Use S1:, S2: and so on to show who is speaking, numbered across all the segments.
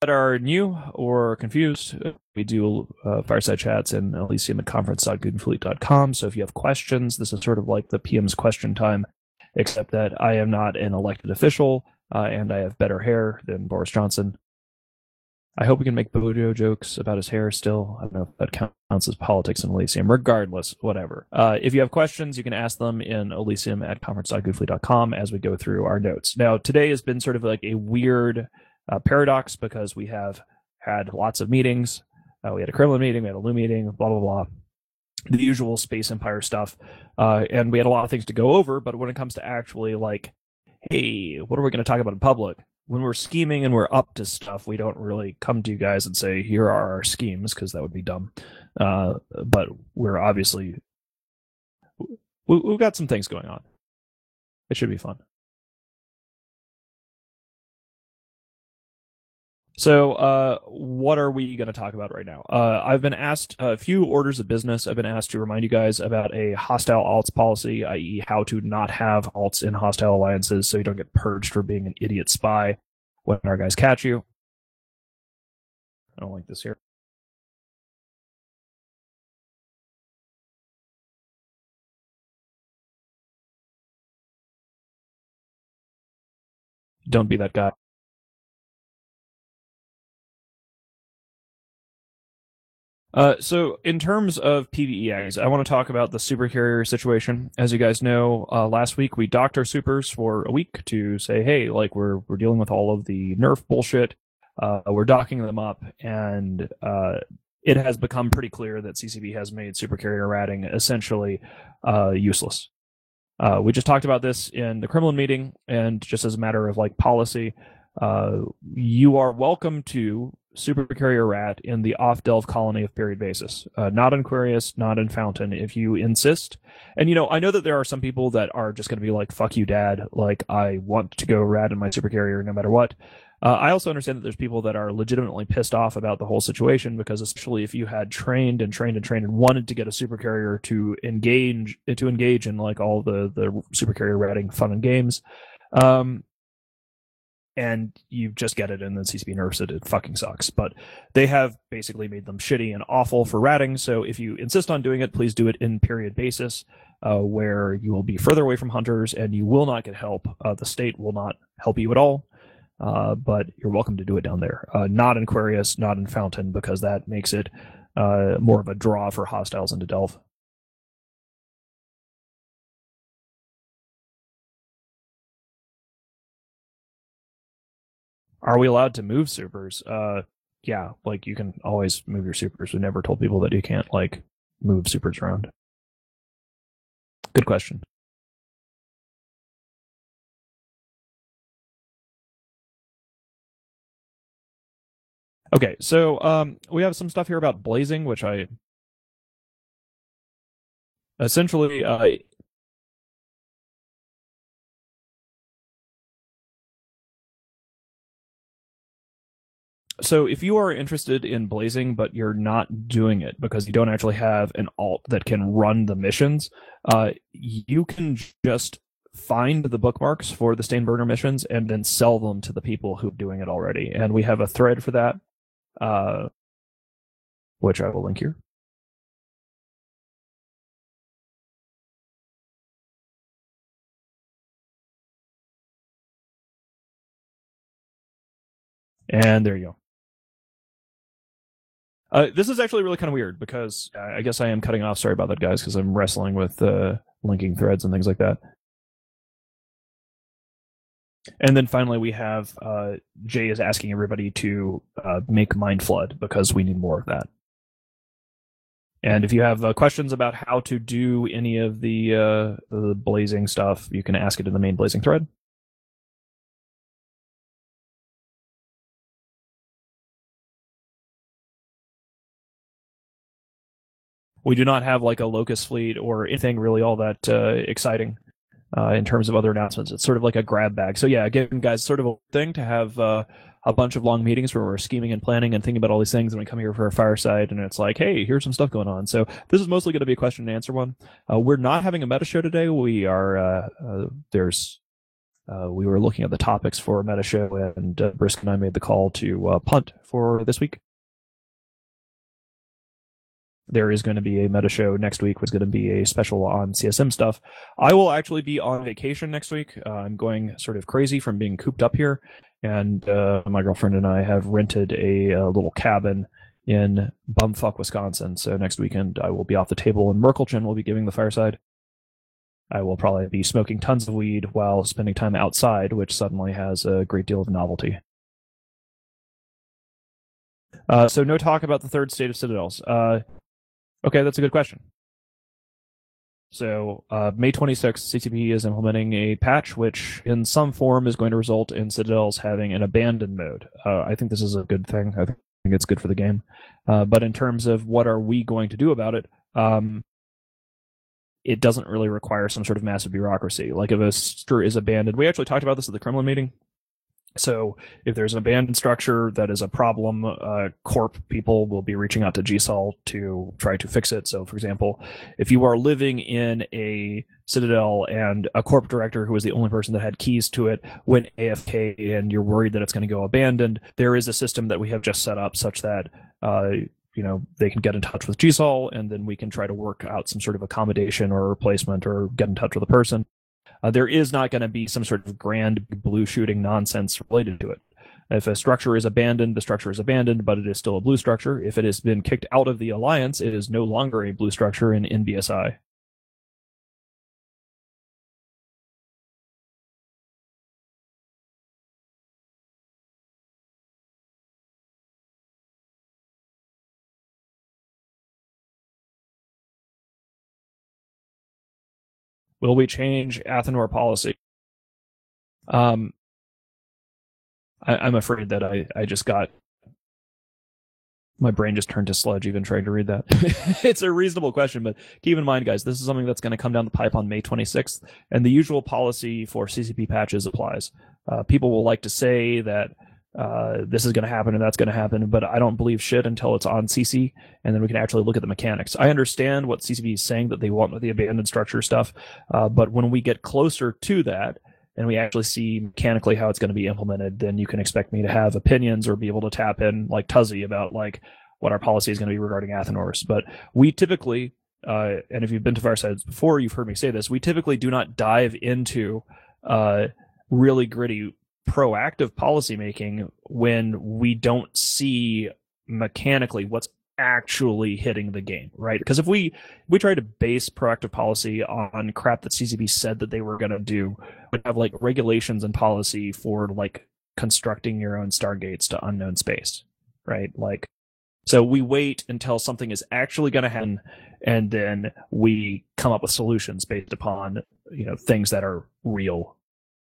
S1: that are new or confused, we do fireside chats in Elysium at conference.goodandfleet.com. So if you have questions, this is sort of like the PM's question time, except that I am not an elected official and I have better hair than Boris Johnson. I hope we can make Bojo jokes about his hair still. I don't know if that counts as politics in Elysium. Regardless, whatever. If you have questions, you can ask them in Elysium at conference.goodfleet.com as we go through our notes. Now, today has been sort of like a weird paradox because we have had lots of meetings. We had a Kremlin meeting, we had a Lu meeting, blah, blah, blah. The usual Space Empire stuff. And we had a lot of things to go over, but when it comes to actually like, hey, what are we going to talk about in public? When we're scheming and we're up to stuff, we don't really come to you guys and say, here are our schemes, because that would be dumb. But we're obviously, we've got some things going on. It should be fun. So what are we going to talk about right now? I've been asked a few orders of business. I've been asked to remind you guys about a hostile alts policy, i.e. how to not have alts in hostile alliances so you don't get purged for being an idiot spy when our guys catch you. I don't like this here. Don't be that guy. So in terms of PvE eggs, I want to talk about the supercarrier situation. As you guys know, last week we docked our supers for a week to say, hey, like we're dealing with all of the nerf bullshit. We're docking them up, and it has become pretty clear that CCP has made supercarrier ratting essentially useless. We just talked about this in the Kremlin meeting, and just as a matter of like policy, you are welcome to supercarrier rat in the off-Delve colony of period basis. Not in Quirius, not in Fountain, if you insist. And, you know, I know that there are some people that are just going to be like, fuck you, dad. Like, I want to go rat in my supercarrier no matter what. I also understand that there's people that are legitimately pissed off about the whole situation, because especially if you had trained and wanted to get a supercarrier to engage in like all the supercarrier ratting fun and games, and you just get it and then CCP nerfs it, it fucking sucks. But they have basically made them shitty and awful for ratting, so if you insist on doing it, please do it in period basis, where you will be further away from hunters and you will not get help. The state will not help you at all, but you're welcome to do it down there. Not in Quirius, not in Fountain, because that makes it more of a draw for hostiles into Delve. Are we allowed to move supers? Yeah, like you can always move your supers. We never told people that you can't like move supers around. Good question. Okay, so we have some stuff here about blazing, which I essentially so if you are interested in blazing but you're not doing it because you don't actually have an alt that can run the missions, you can just find the bookmarks for the Stainburner missions and then sell them to the people who are doing it already. And we have a thread for that, which I will link here. And there you go. This is actually really kind of weird because I guess I am cutting off. Sorry about that, guys, because I'm wrestling with linking threads and things like that. And then finally, we have Jay is asking everybody to make Mind Flood because we need more of that. And if you have questions about how to do any of the blazing stuff, you can ask it in the main blazing thread. We do not have like a Locust fleet or anything really all that exciting in terms of other announcements. It's sort of like a grab bag. So yeah, again, guys, sort of a thing to have a bunch of long meetings where we're scheming and planning and thinking about all these things, and we come here for a fireside and it's like, hey, here's some stuff going on. So this is mostly going to be a question and answer one. We're not having a meta show today. We are there's we were looking at the topics for a meta show, and Brisk and I made the call to punt for this week. There is going to be a meta show next week, which is going to be a special on CSM stuff. I will actually be on vacation next week. I'm going sort of crazy from being cooped up here, and my girlfriend and I have rented a little cabin in bumfuck Wisconsin. So next weekend I will be off the table, and Merkelchen will be giving the fireside. I will probably be smoking tons of weed while spending time outside, which suddenly has a great deal of novelty. So no talk about the third state of Citadels. Okay, that's a good question. So May 26th, CCP is implementing a patch which in some form is going to result in Citadels having an abandoned mode. I think this is a good thing. I think it's good for the game. But in terms of what are we going to do about it, it doesn't really require some sort of massive bureaucracy. Like if a structure is abandoned, we actually talked about this at the Kremlin meeting. So if there's an abandoned structure that is a problem, corp people will be reaching out to GSOL to try to fix it. So for example, if you are living in a Citadel and a corp director who was the only person that had keys to it went AFK and you're worried that it's going to go abandoned, there is a system that we have just set up such that they can get in touch with GSOL, and then we can try to work out some sort of accommodation or replacement or get in touch with a person. There is not going to be some sort of grand blue shooting nonsense related to it. If a structure is abandoned, the structure is abandoned, but it is still a blue structure. If it has been kicked out of the alliance, it is no longer a blue structure in NBSI. Will we change Athanor policy? I'm afraid that I just got my brain just turned to sludge even trying to read that. It's a reasonable question, but keep in mind, guys, this is something that's going to come down the pipe on May 26th, and the usual policy for CCP patches applies. People will like to say that this is going to happen and that's going to happen, but I don't believe shit until it's on CC, and then we can actually look at the mechanics. I understand what CCP is saying that they want with the abandoned structure stuff, but when we get closer to that, and we actually see mechanically how it's going to be implemented, then you can expect me to have opinions or be able to tap in like Tuzzy about like what our policy is going to be regarding Athanors. But we typically, and if you've been to Firesides before, you've heard me say this, we typically do not dive into really gritty proactive policymaking when we don't see mechanically what's actually hitting the game, right? Because if we try to base proactive policy on crap that CCP said that they were going to do, would have like regulations and policy for like constructing your own stargates to unknown space, right? Like, so we wait until something is actually going to happen, and then we come up with solutions based upon things that are real.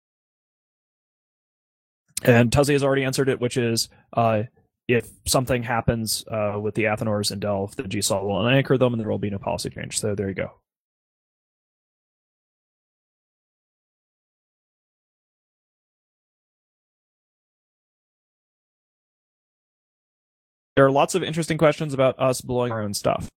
S1: And Tuzzy has already answered it, which is if something happens with the Athanors in Delve, the GSOL will unanchor them and there will be no policy change. So there you go. There are lots of interesting questions about us blowing our own stuff.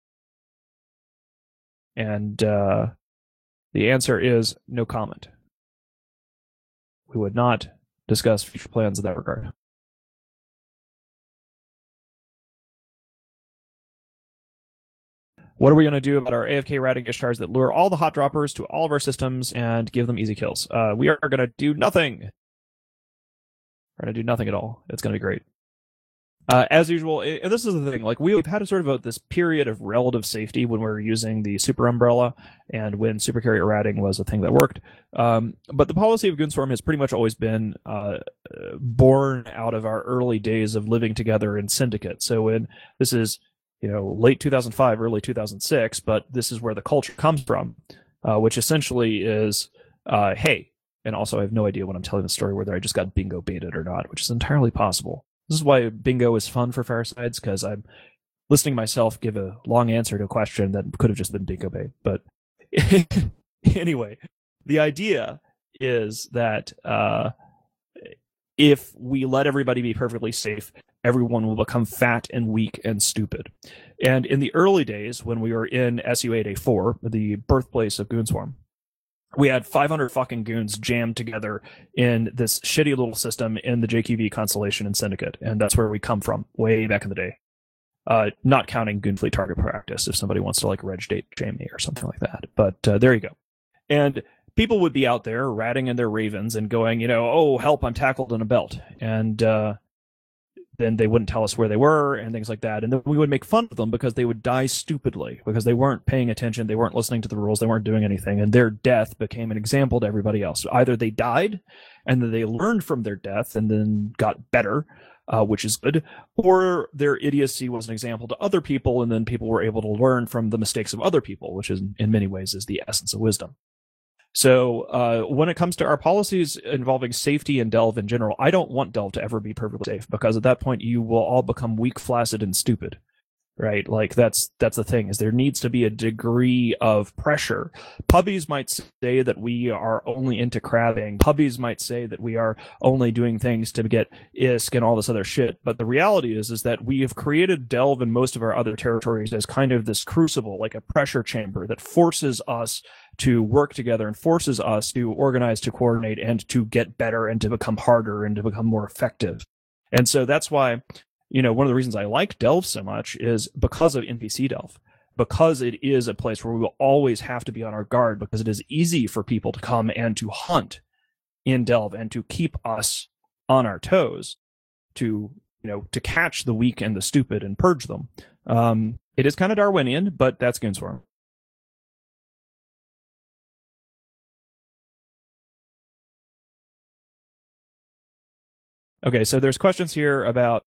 S1: And the answer is no comment. We would not discuss future plans in that regard. What are we going to do about our AFK routing Ishtars that lure all the hot droppers to all of our systems and give them easy kills? We are going to do nothing. We're going to do nothing at all. It's going to be great. As usual, this is the thing, like we've had a sort of this period of relative safety when we were using the super umbrella and when super carrier routing was a thing that worked. But the policy of Goonswarm has pretty much always been born out of our early days of living together in Syndicate. So when this is, late 2005, early 2006, but this is where the culture comes from, which essentially is, hey, and also I have no idea when I'm telling the story whether I just got bingo baited or not, which is entirely possible. This is why bingo is fun for Firesides, because I'm listening to myself give a long answer to a question that could have just been bingo bait. But anyway, the idea is that if we let everybody be perfectly safe, everyone will become fat and weak and stupid. And in the early days, when we were in SU8A4, the birthplace of Goonswarm, We had 500 fucking goons jammed together in this shitty little system in the JQV constellation and Syndicate, and that's where we come from way back in the day. Not counting Goonfleet target practice if somebody wants to like reg date shame me or something like that. But there you go. And people would be out there ratting in their ravens and going, oh, help, I'm tackled in a belt. And then they wouldn't tell us where they were and things like that. And then we would make fun of them because they would die stupidly because they weren't paying attention. They weren't listening to the rules. They weren't doing anything. And their death became an example to everybody else. Either they died and then they learned from their death and then got better, which is good, or their idiocy was an example to other people. And then people were able to learn from the mistakes of other people, which is in many ways is the essence of wisdom. So when it comes to our policies involving safety and Delve in general, I don't want Delve to ever be perfectly safe because at that point you will all become weak, flaccid, and stupid, right? Like that's the thing is there needs to be a degree of pressure. Puppies might say that we are only into crabbing. Puppies might say that we are only doing things to get ISK and all this other shit. But the reality is that we have created Delve and most of our other territories as kind of this crucible, like a pressure chamber that forces us to work together and forces us to organize, to coordinate, and to get better and to become harder and to become more effective. And so that's why, one of the reasons I like Delve so much is because of NPC Delve, because it is a place where we will always have to be on our guard because it is easy for people to come and to hunt in Delve and to keep us on our toes, to catch the weak and the stupid and purge them. It is kind of Darwinian, but that's Goonswarm. Okay, so there's questions here about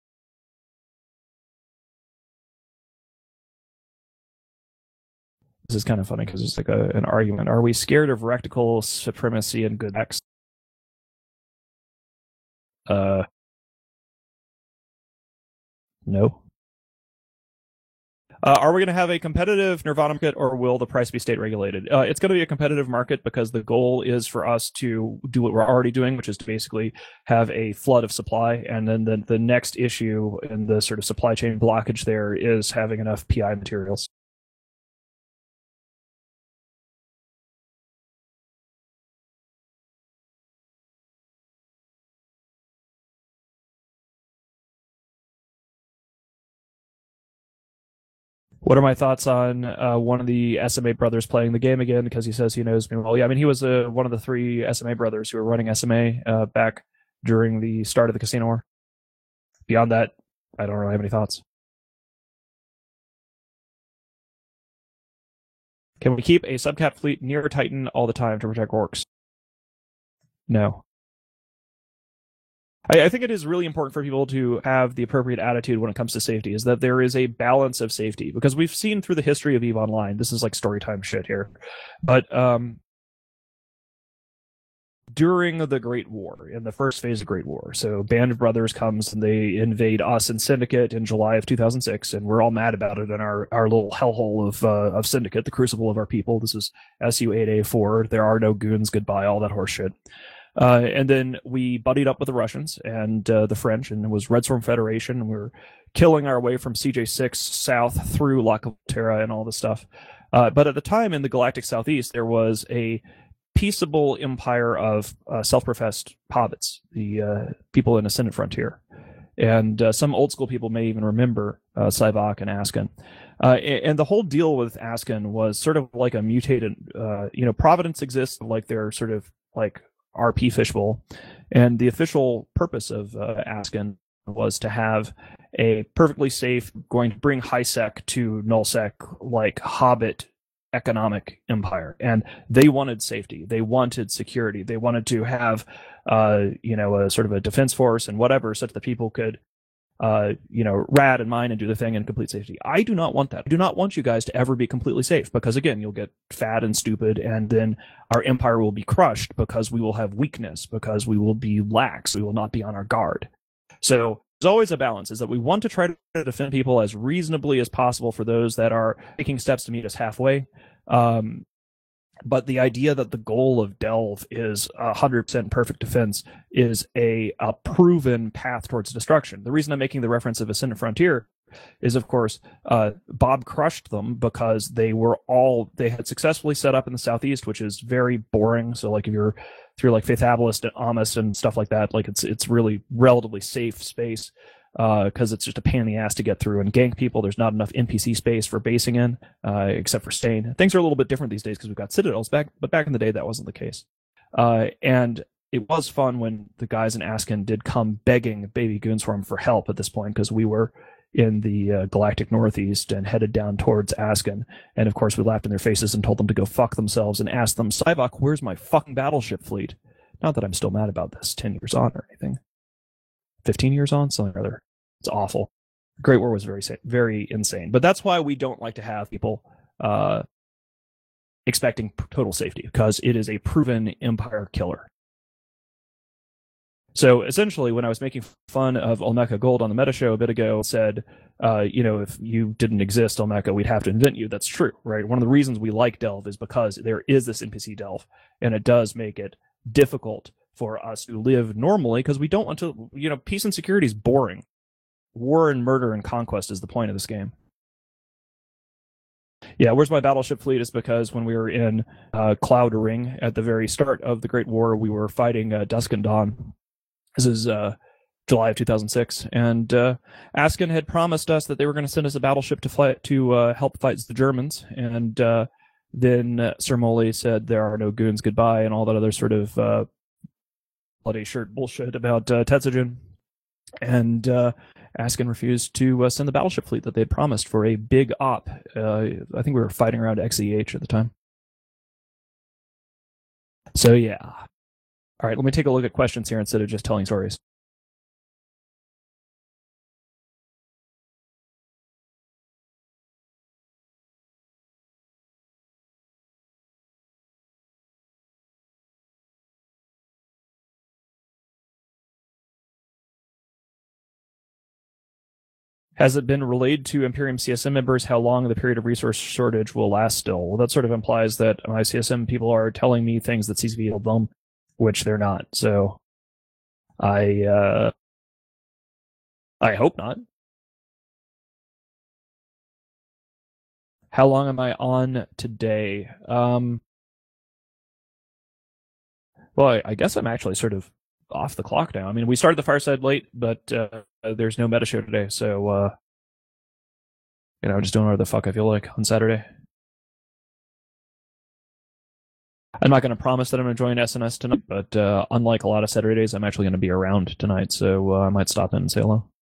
S1: this is kind of funny because it's like an argument. Are we scared of rectical supremacy and good X? No. Are we going to have a competitive Nirvana market or will the price be state regulated? It's going to be a competitive market because the goal is for us to do what we're already doing, which is to basically have a flood of supply. And then the next issue in the sort of supply chain blockage there is having enough PI materials. What are my thoughts on one of the SMA brothers playing the game again? Because he says he knows me well. Yeah, I mean, he was one of the 3 SMA brothers who were running SMA back during the start of the Casino War. Beyond that, I don't really have any thoughts. Can we keep a subcap fleet near Titan all the time to protect orcs? No. I think it is really important for people to have the appropriate attitude when it comes to safety, is that there is a balance of safety, because we've seen through the history of EVE Online, this is like storytime shit here, but during the Great War, in the first phase of Great War, so Band of Brothers comes and they invade us and Syndicate in July of 2006, and we're all mad about it in our little hellhole of Syndicate, the crucible of our people. This is SU-8A4, there are no goons, goodbye, all that horse shit. And then we buddied up with the Russians and the French, and it was Red Storm Federation, and we were killing our way from CJ6 south through La Terra and all this stuff. But at the time in the Galactic Southeast, there was a peaceable empire of self-professed hobbits, the people in Ascendant Frontier. And some old school people may even remember Sybok and Asken. And the whole deal with Asken was sort of like a mutated, Providence exists like they're sort of like RP Fishbowl, and the official purpose of Asken was to have a perfectly safe, going to bring high sec to null sec like Hobbit economic empire, and they wanted safety, they wanted security, they wanted to have a sort of a defense force and whatever, such that people could rad and mine and do the thing in complete safety. I do not want that. I do not want you guys to ever be completely safe, because again, you'll get fat and stupid, and then our empire will be crushed because we will have weakness, because we will be lax, we will not be on our guard. So there's always a balance, is that we want to try to defend people as reasonably as possible for those that are taking steps to meet us halfway. But the idea that the goal of Delve is 100% perfect defense is a proven path towards destruction. The reason I'm making the reference of Ascendant Frontier is, of course, Bob crushed them because they had successfully set up in the southeast, which is very boring. So like if you're through like Faithabalist and Amos and stuff like that, like it's really relatively safe space because it's just a pain in the ass to get through and gank people. There's not enough NPC space for basing in, except for Stain. Things are a little bit different these days because we've got Citadels but back in the day that wasn't the case. And it was fun when the guys in Asken did come begging Baby Goonswarm for help at this point because we were in the galactic northeast and headed down towards Asken. And of course, we laughed in their faces and told them to go fuck themselves and asked them, Sybok, where's my fucking battleship fleet? Not that I'm still mad about this 10 years on or anything. 15 years on, something or other. It's awful. Great War was very insane. But that's why we don't like to have people expecting total safety, because it is a proven Empire killer. So essentially, when I was making fun of Olmeca Gold on the Meta Show a bit ago, said, if you didn't exist, Olmeca, we'd have to invent you. That's true, right? One of the reasons we like Delve is because there is this NPC Delve, and it does make it difficult for us to live normally because we don't want to, peace and security is boring. War and murder and conquest is the point of this game. Yeah, where's my battleship fleet is because when we were in Cloud Ring at the very start of the Great War, we were fighting Dusk and Dawn. This is July of 2006, and Asken had promised us that they were going to send us a battleship to help fight the Germans, and then Sir Moley said there are no goons, goodbye, and all that other sort of bloody shirt bullshit about Tetsujin, and Asken refused to send the battleship fleet that they had promised for a big op. I think we were fighting around XEH at the time. So yeah. All right, let me take a look at questions here instead of just telling stories. Has it been relayed to Imperium CSM members how long the period of resource shortage will last still? Well, that sort of implies that my CSM people are telling me things that CCV told them, which they're not. So I hope not. How long am I on today? Well, I guess I'm actually sort of off the clock now. I mean, we started the Fireside late, but there's no meta show today, so just doing whatever the fuck I feel like on Saturday. I'm not going to promise that I'm going to join SNS tonight, but unlike a lot of Saturdays, I'm actually going to be around tonight, so I might stop in and say hello.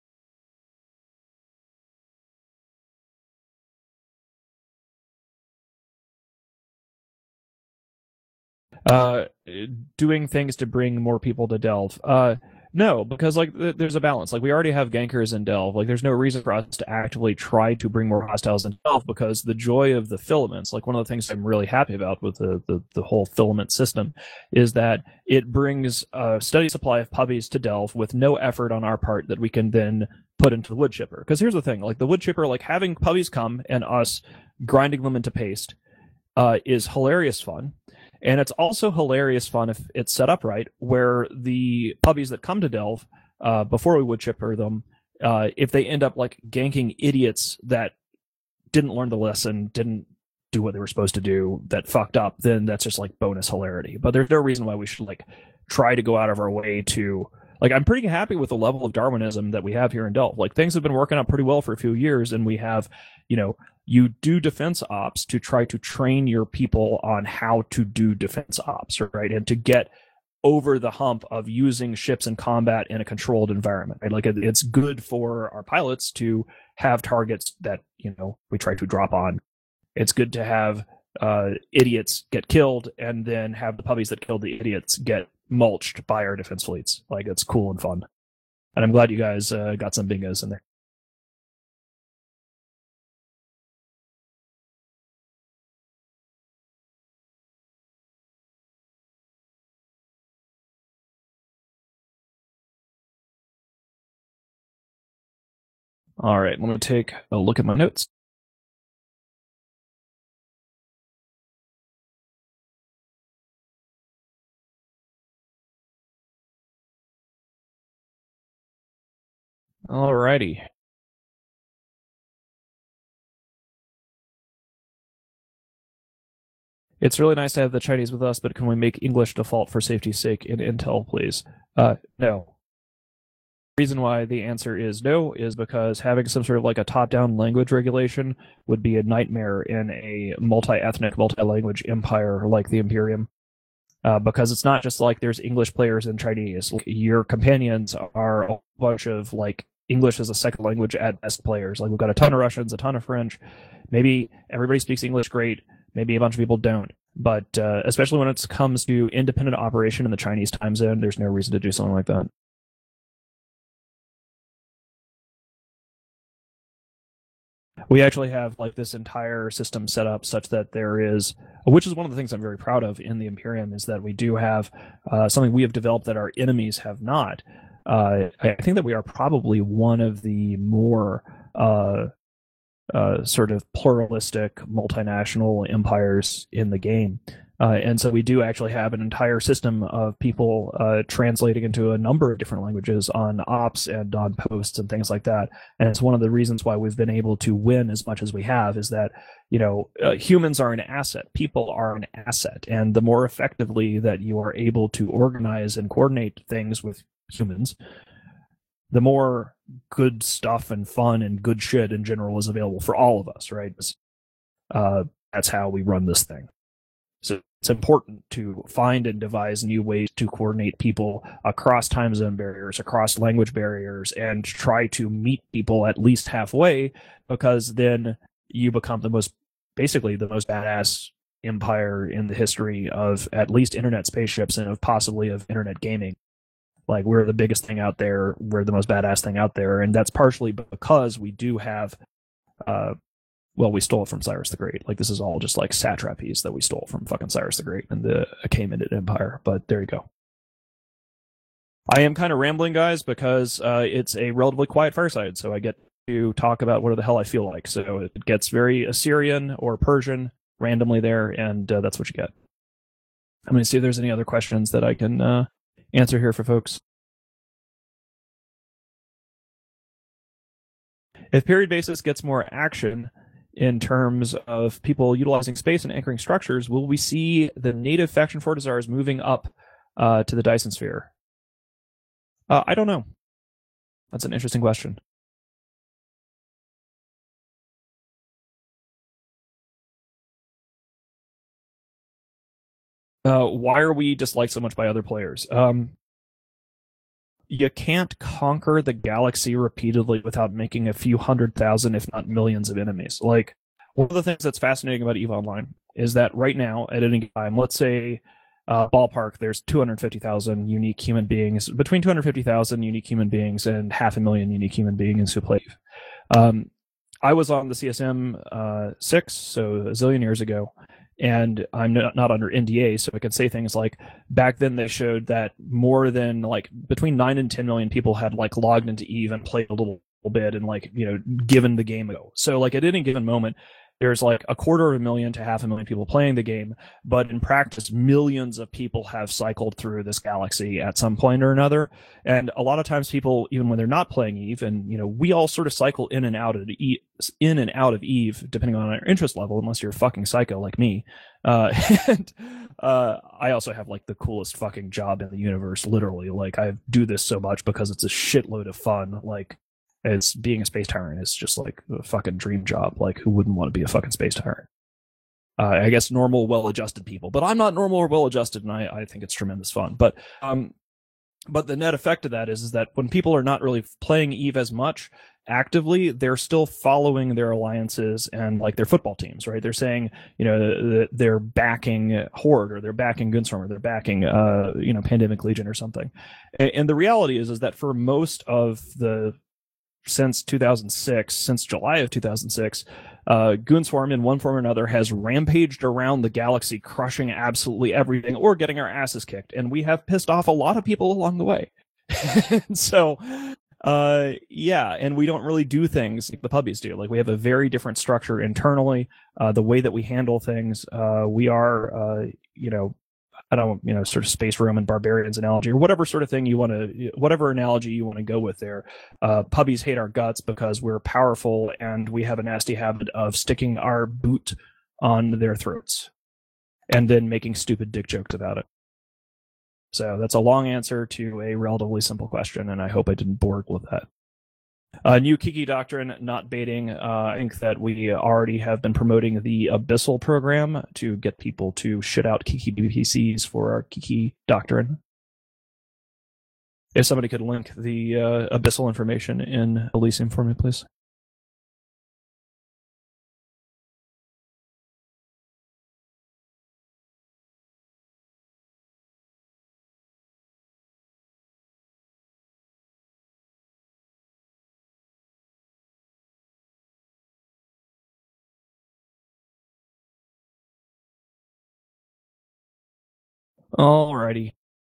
S1: Doing things to bring more people to Delve. No, because there's a balance. Like we already have gankers in Delve. Like there's no reason for us to actively try to bring more hostiles in Delve because the joy of the filaments, like one of the things I'm really happy about with the whole filament system, is that it brings a steady supply of puppies to Delve with no effort on our part that we can then put into the wood chipper. Because here's the thing, like the wood chipper, like having puppies come and us grinding them into paste is hilarious fun. And it's also hilarious fun if it's set up right, where the puppies that come to Delve before we wood chipper them, if they end up like ganking idiots that didn't learn the lesson, didn't do what they were supposed to do, that fucked up, then that's just like bonus hilarity. But there's no reason why we should like try to go out of our way to like. I'm pretty happy with the level of Darwinism that we have here in Delve. Like things have been working out pretty well for a few years, and we have, you do defense ops to try to train your people on how to do defense ops, right? And to get over the hump of using ships in combat in a controlled environment, right? Like it's good for our pilots to have targets that, we try to drop on. It's good to have idiots get killed and then have the puppies that killed the idiots get mulched by our defense fleets. Like it's cool and fun. And I'm glad you guys got some bingos in there. All right, let me take a look at my notes. Alrighty. It's really nice to have the Chinese with us, but can we make English default for safety's sake in Intel, please? No. The reason why the answer is no is because having some sort of like a top-down language regulation would be a nightmare in a multi-ethnic, multi-language empire like the Imperium. Because it's not just like there's English players and Chinese. Your companions are a bunch of like English as a second language at best players. Like we've got a ton of Russians, a ton of French. Maybe everybody speaks English great. Maybe a bunch of people don't. But especially when it comes to independent operation in the Chinese time zone, there's no reason to do something like that. We actually have like this entire system set up such that there is, which is one of the things I'm very proud of in the Imperium, is that we do have something we have developed that our enemies have not. I think that we are probably one of the more sort of pluralistic multinational empires in the game. And so we do actually have an entire system of people translating into a number of different languages on ops and on posts and things like that. And it's one of the reasons why we've been able to win as much as we have, is that, humans are an asset. People are an asset. And the more effectively that you are able to organize and coordinate things with humans, the more good stuff and fun and good shit in general is available for all of us, right? That's how we run this thing. So it's important to find and devise new ways to coordinate people across time zone barriers, across language barriers, and try to meet people at least halfway, because then you become basically the most badass empire in the history of at least internet spaceships and of possibly of internet gaming. Like, we're the biggest thing out there, we're the most badass thing out there, and that's partially because we do have we stole it from Cyrus the Great. Like, this is all just like satrapies that we stole from fucking Cyrus the Great and the Achaemenid Empire. But there you go. I am kind of rambling, guys, because it's a relatively quiet fireside, so I get to talk about whatever the hell I feel like. So it gets very Assyrian or Persian randomly there, and that's what you get. I'm going to see if there's any other questions that I can answer here for folks. If period basis gets more action in terms of people utilizing space and anchoring structures, will we see the native faction Fortizars moving up to the Dyson sphere? I don't know. That's an interesting question. Why are we disliked so much by other players? You can't conquer the galaxy repeatedly without making a few 100,000, if not millions, of enemies. Like, one of the things that's fascinating about EVE Online is that right now, at any time, let's say ballpark, there's 250,000 unique human beings, between 250,000 unique human beings and 500,000 unique human beings who play EVE. I was on the CSM 6, so a zillion years ago, and I'm not under NDA, so I can say things like, back then they showed that more than like between 9 and 10 million people had like logged into EVE and played a little bit and like, given the game a go. So like at any given moment, there's like 250,000 to 500,000 people playing the game, but in practice, millions of people have cycled through this galaxy at some point or another. And a lot of times people, even when they're not playing EVE, and we all sort of cycle in and out of EVE, depending on our interest level, unless you're a fucking psycho like me. And I also have like the coolest fucking job in the universe, literally. Like, I do this so much because it's a shitload of fun. Like, as being a space tyrant is just like a fucking dream job. Like, who wouldn't want to be a fucking space tyrant? I guess normal, well-adjusted people, but I'm not normal or well-adjusted, and I think it's tremendous fun. But the net effect of that is that when people are not really playing EVE as much actively, they're still following their alliances and like their football teams, right? They're saying, they're backing Horde, or they're backing Gunstorm, or they're backing, Pandemic Legion or something. And the reality is that for most of since 2006, since July of 2006, Goonswarm in one form or another has rampaged around the galaxy, crushing absolutely everything or getting our asses kicked. And we have pissed off a lot of people along the way. So, and we don't really do things like the puppies do. Like, we have a very different structure internally. The way that we handle things, we are, I don't, sort of space Roman barbarians analogy or whatever sort of thing you want to, whatever analogy you want to go with there. Puppies hate our guts because we're powerful and we have a nasty habit of sticking our boot on their throats and then making stupid dick jokes about it. So that's a long answer to a relatively simple question, and I hope I didn't bore with that. New Kiki Doctrine, not baiting. I think that we already have been promoting the Abyssal program to get people to shit out Kiki BPCs for our Kiki Doctrine. If somebody could link the Abyssal information in Elysium for me, please. Alrighty.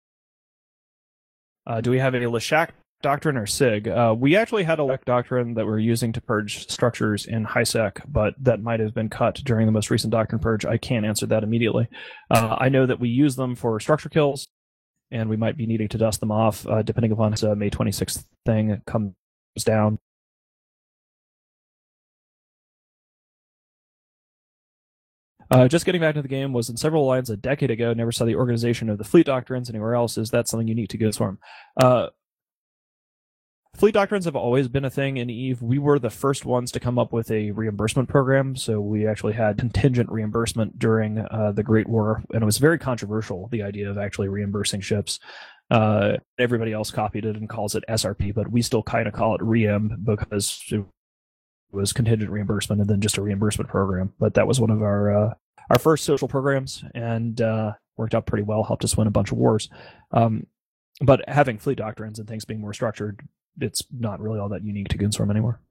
S1: Do we have a Leshak Doctrine or SIG? We actually had a Leshak Doctrine that we're using to purge structures in HiSec, but that might have been cut during the most recent Doctrine purge. I can't answer that immediately. I know that we use them for structure kills, and we might be needing to dust them off, depending upon the May 26th thing comes down. Just getting back to the game was in several lines a decade ago. Never saw the organization of the fleet doctrines anywhere else. Is that something unique to Goatswarm? Fleet doctrines have always been a thing in EVE. We were the first ones to come up with a reimbursement program, so we actually had contingent reimbursement during the Great War, and it was very controversial, the idea of actually reimbursing ships. Everybody else copied it and calls it SRP, but we still kind of call it reim because it was contingent reimbursement and then just a reimbursement program. But that was one of our first social programs, and worked out pretty well, helped us win a bunch of wars. But having fleet doctrines and things being more structured, it's not really all that unique to Goatswarm anymore.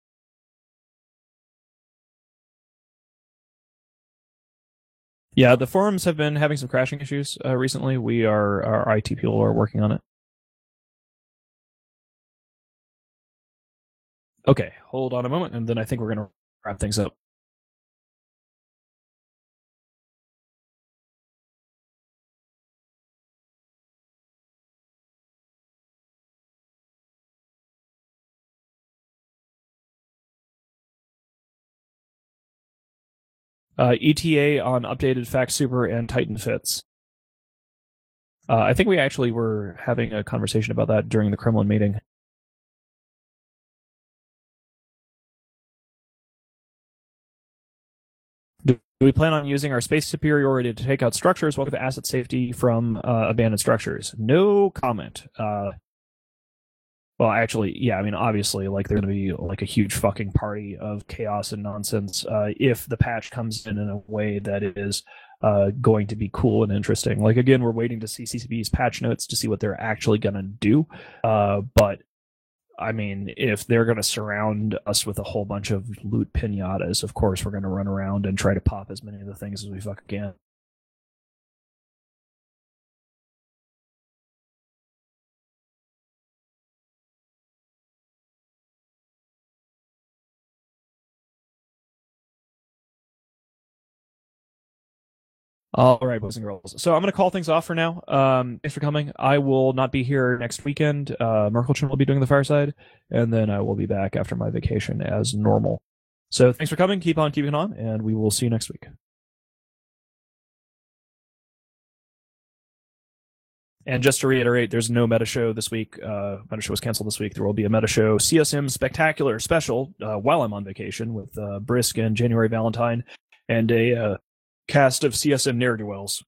S1: Yeah, the forums have been having some crashing issues recently. Our IT people are working on it. Okay, hold on a moment, and then I think we're going to wrap things up. ETA on updated Fact Super and Titan Fits. I think we actually were having a conversation about that during the Kremlin meeting. Do we plan on using our space superiority to take out structures while we have asset safety from abandoned structures? No comment. Well, actually, yeah, I mean, obviously, like, there's going to be, like, a huge fucking party of chaos and nonsense if the patch comes in a way that it is going to be cool and interesting. Like, again, we're waiting to see CCP's patch notes to see what they're actually going to do. But, I mean, if they're going to surround us with a whole bunch of loot pinatas, of course we're going to run around and try to pop as many of the things as we fucking can. All right, boys and girls. So I'm going to call things off for now. Thanks for coming. I will not be here next weekend. Merkelchen will be doing the fireside, and then I will be back after my vacation as normal. So thanks for coming. Keep on keeping on, and we will see you next week. And just to reiterate, there's no meta show this week. Meta show was canceled this week. There will be a meta show CSM Spectacular special while I'm on vacation with Brisk and January Valentine and a cast of CSM ne'er-do-wells.